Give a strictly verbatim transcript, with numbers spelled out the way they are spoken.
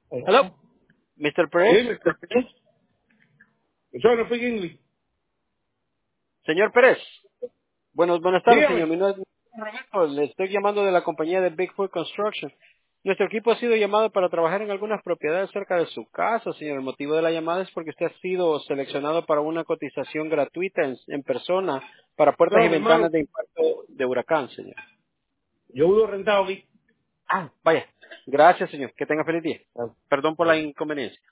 Hello, Hola. mister Sí, Pérez. mister Pérez. Yo no speak English. Señor Pérez. Buenos, buenas tardes, señor. Dígame. Mi nombre es Roberto. Le estoy llamando de la compañía de Bigfoot Construction. Nuestro equipo ha sido llamado para trabajar en algunas propiedades cerca de su casa, señor. El motivo de la llamada es porque usted ha sido seleccionado para una cotización gratuita en, en persona para puertas y No, mi ventanas hermano, de impacto de huracán, señor. yo vivo rentado aquí. Ah, vaya. Gracias, señor. Que tenga feliz día. Perdón por la inconveniencia.